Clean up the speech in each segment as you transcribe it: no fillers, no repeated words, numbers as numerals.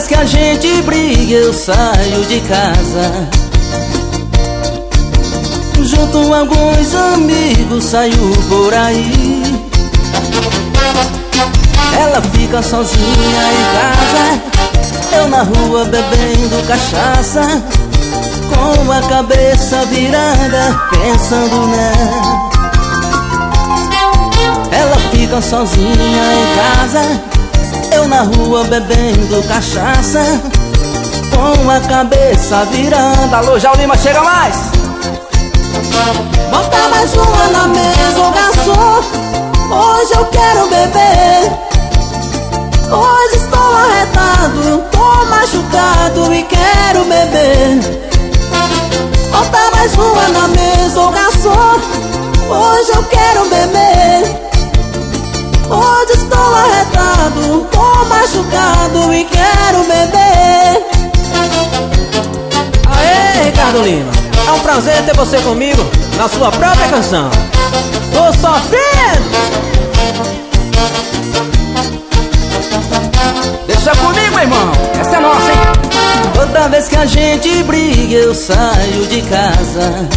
que a gente briga eu saio de casa. Junto a alguns amigos saio por aí. Ela fica sozinha em casa, eu na rua bebendo cachaça, com a cabeça virada pensando nela. Ela fica sozinha em casa, eu na rua bebendo cachaça, com a cabeça virada. Alô, João Lima, chega mais! Bota mais uma na mesa, ô garçom, hoje eu quero beber. Hoje estou arretado, tô machucado e quero beber. Bota mais uma na mesa, ô garçom, hoje eu quero beber. Hoje estou arretado, tô machucado e quero beber. Aê, Ricardo Lima, é um prazer ter você comigo na sua própria canção. Tô sofrendo! Deixa comigo, irmão, essa é nossa, hein? Toda vez que a gente briga eu saio de casa.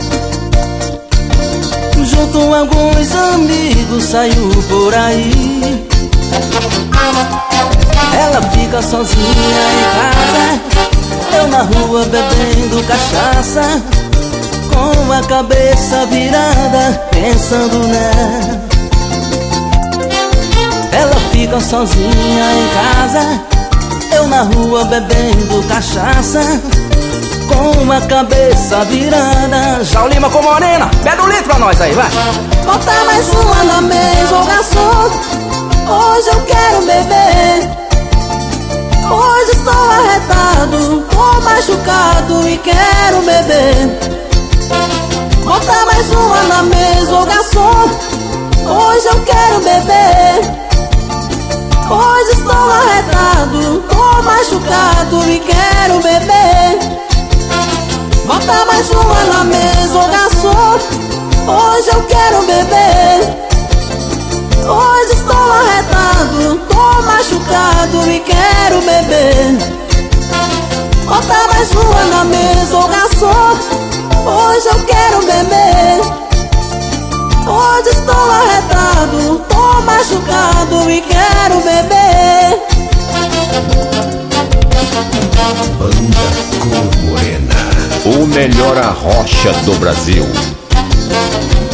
Junto a alguns amigos saio por aí. Ela fica sozinha em casa, eu na rua bebendo cachaça, com a cabeça virada pensando nela. Ela fica sozinha em casa, eu na rua bebendo cachaça, com a cabeça virada. João Lima com Morena, pega um litro pra nós aí, vai! Bota mais uma na mesa, ô garçom, hoje eu quero beber. Hoje estou arretado, tô machucado e quero beber. Bota mais uma na mesa, ô garçom, hoje eu quero beber. Hoje estou arretado, tô machucado e quero beber. Bota mais uma na mesa, ô garçom, hoje eu quero beber. Hoje estou arretado, tô machucado e quero beber. Bota mais uma na mesa, ô garçom, hoje eu quero beber. Hoje estou arretado, tô machucado e quero beber. Banda Com Morena, o melhor arrocha do Brasil.